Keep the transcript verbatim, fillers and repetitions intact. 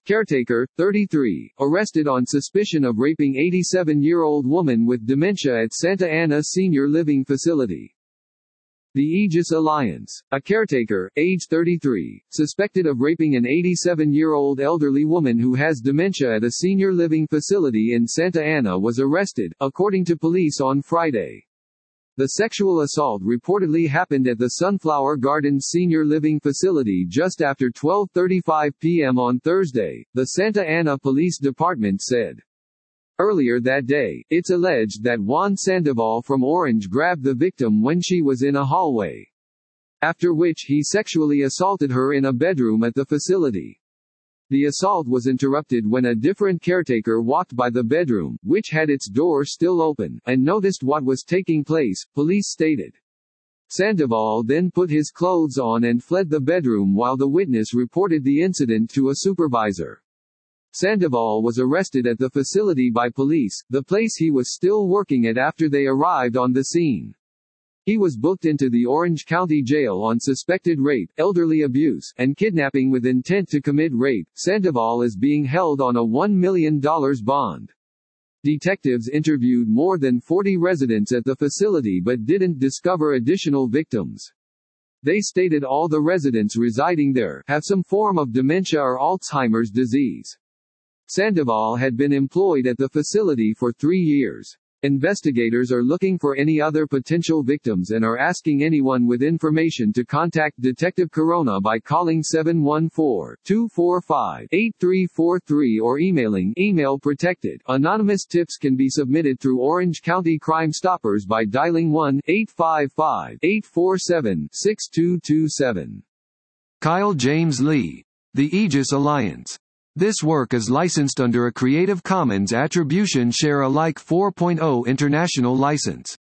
Caretaker, thirty-three, arrested on suspicion of raping eighty-seven-year-old woman with dementia at Santa Ana Senior Living Facility. The Aegis Alliance. A caretaker, age thirty-three, suspected of raping an eighty-seven-year-old elderly woman who has dementia at a senior living facility in Santa Ana was arrested, according to police on Friday. The sexual assault reportedly happened at the Sunflower Gardens Senior Living Facility just after twelve thirty-five p m on Thursday, the Santa Ana Police Department said. Earlier that day, it's alleged that Juan Sandoval from Orange grabbed the victim when she was in a hallway. After which he sexually assaulted her in a bedroom at the facility. The assault was interrupted when a different caretaker walked by the bedroom, which had its door still open, and noticed what was taking place, police stated. Sandoval then put his clothes on and fled the bedroom while the witness reported the incident to a supervisor. Sandoval was arrested at the facility by police, the place he was still working at after they arrived on the scene. He was booked into the Orange County Jail on suspected rape, elderly abuse, and kidnapping with intent to commit rape. Sandoval is being held on a one million dollar bond. Detectives interviewed more than forty residents at the facility but didn't discover additional victims. They stated all the residents residing there have some form of dementia or Alzheimer's disease. Sandoval had been employed at the facility for three years. Investigators are looking for any other potential victims and are asking anyone with information to contact Detective Corona by calling seven one four, two four five, eight three four three or emailing email protected. Anonymous tips can be submitted through Orange County Crime Stoppers by dialing one eight five five, eight four seven, six two two seven. Kyle James Lee. The Aegis Alliance. This work is licensed under a Creative Commons Attribution Share Alike four point oh International License.